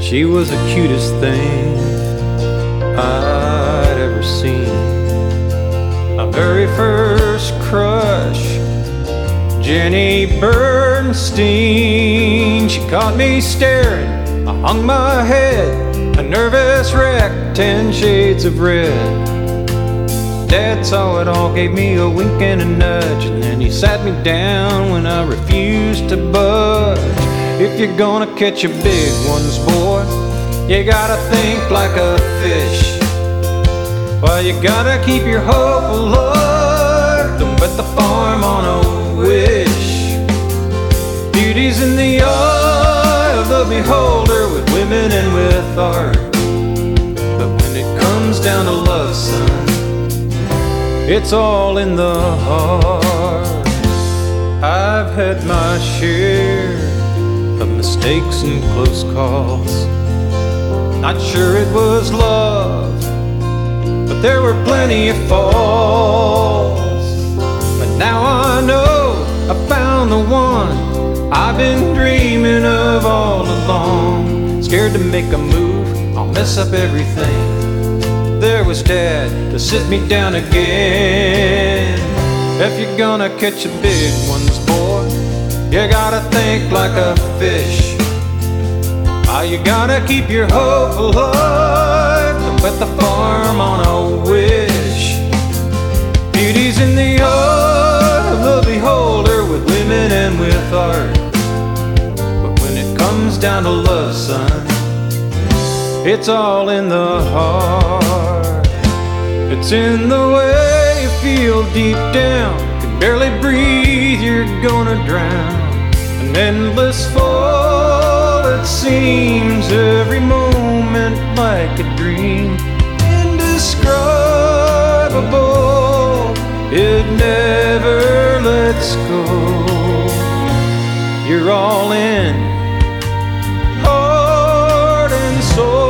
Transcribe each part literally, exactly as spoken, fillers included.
She was the cutest thing I'd ever seen. My very first crush, Jenny Bernstein. She caught me staring, I hung my head, a nervous wreck, ten shades of red. Dad saw it all, gave me a wink and a nudge, and then he sat me down when I refused to budge. If you're gonna catch a big ones, boy, you gotta think like a fish. Well, you gotta keep your hope alive, don't bet the farm on a wish. Beauty's in the eye of the beholder, with women and with art. But when it comes down to love, son, it's all in the heart. I've had my share of mistakes and close calls. Not sure it was love, but there were plenty of falls. But now I know I found the one I've been dreaming of all along. Scared to make a move, I'll mess up everything. There was Dad to sit me down again. If you're gonna catch the big ones, boy, you gotta think like a fish. Ah, you gotta keep your hope alive, don't bet the farm on a wish. Beauty's in the eye of the beholder, with women and with art. But when it comes down to love, son, it's all in the heart. It's in the way you feel deep down. Can barely breathe, you're gonna drown. An endless fall, it seems, every moment like a dream. Indescribable, it never lets go. You're all in, heart and soul.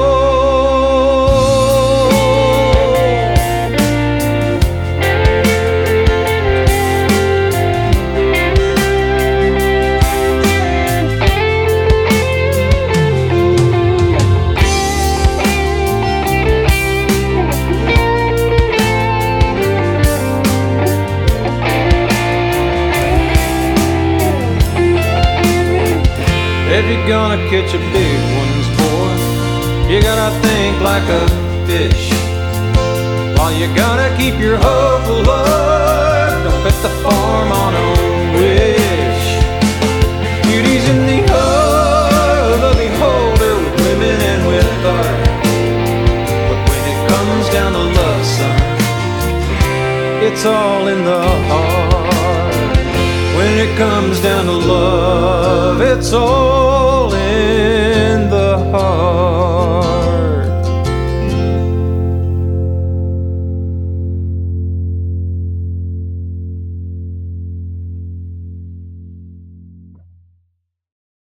If you're gonna catch a big ones, boy, you gotta think like a fish. While you gotta keep your hope alive, don't bet the farm on a wish. Beauty's in the eye of the beholder, with women and with art. But when it comes down to love, son, it's all in the heart. When it comes down to love, it's all in the heart.